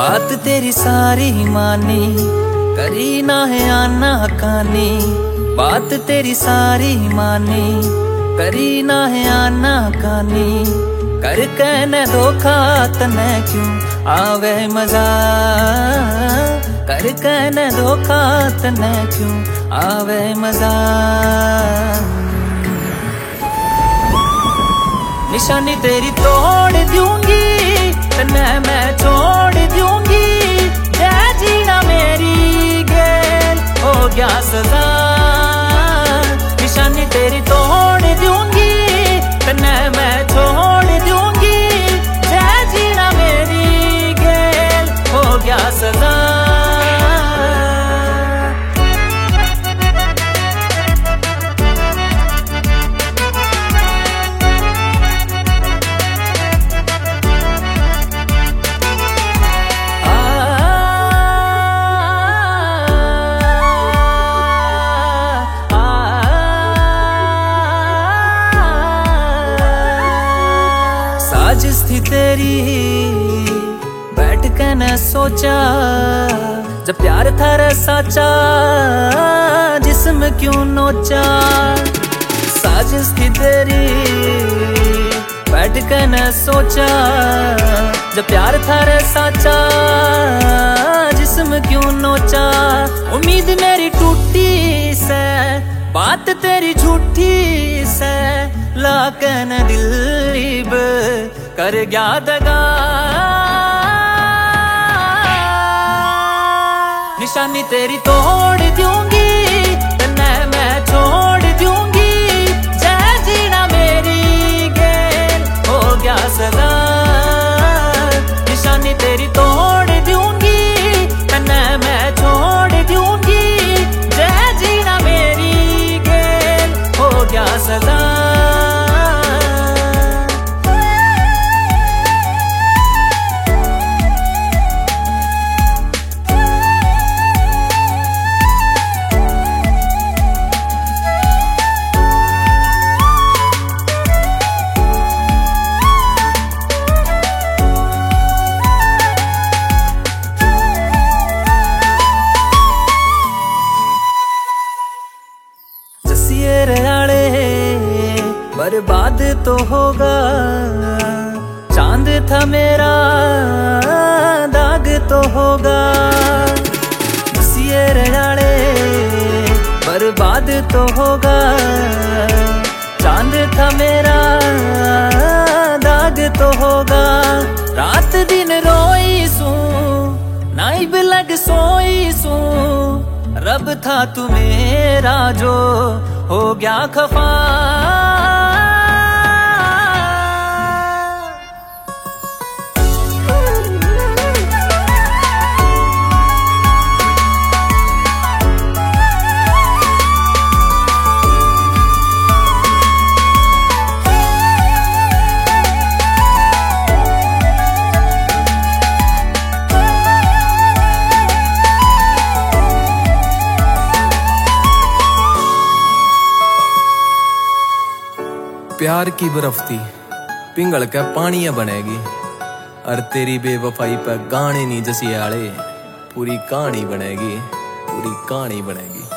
बात तेरी सारी मानी, करी ना है आना कानी। बात तेरी सारी मानी, करी ना है आना कानी। कर कहने धोखा तने क्यों आवे मजा, कर कहने धोखा तने क्यों आवे मजा। निशानी तेरी तोड़ दूंगी, तने मैं छोड़ दूंगी। जय जीना मेरी गेल हो गया सजा। निशानी तेरी तोड़ दूंगी, तने मैं छोड़ दूंगी। जय जीना मेरी गेल हो गया सजा। साजिश थी तेरी बैठ के न सोचा, जब प्यार था रे साचा जिस्म क्यों नोचा। साजिश थी तेरी बैठ के न सोचा, जब प्यार था रे साचा जिस्म क्यों नोचा। उम्मीद मेरी टूटी से, बात तेरी झूठी से, लाकन दिल कर गया दगा। निशानी तेरी तोड़ दूंगी, तन्ने मैं छोड़ दूंगी। जय जीना मेरी गेल हो गया सदा। निशानी तेरी तोड़ दूंगी, तन्ने मैं छोड़ दूंगी। जय जीना मेरी गेल हो गया सदा। बर्बाद तो होगा, चांद था मेरा दाग तो होगा। सिए रड़ाड़े बर्बाद तो होगा, चांद था मेरा दाग तो होगा। रात दिन रोई सू, नाइब लग सोई सू। रब था तू मेरा जो हो गया खफा। प्यार की बर्फ थी पिंगल के पानी बनेगी, और तेरी बेवफाई पे गाने नी जसी आले। पूरी कहानी बनेगी, पूरी कहानी बनेगी।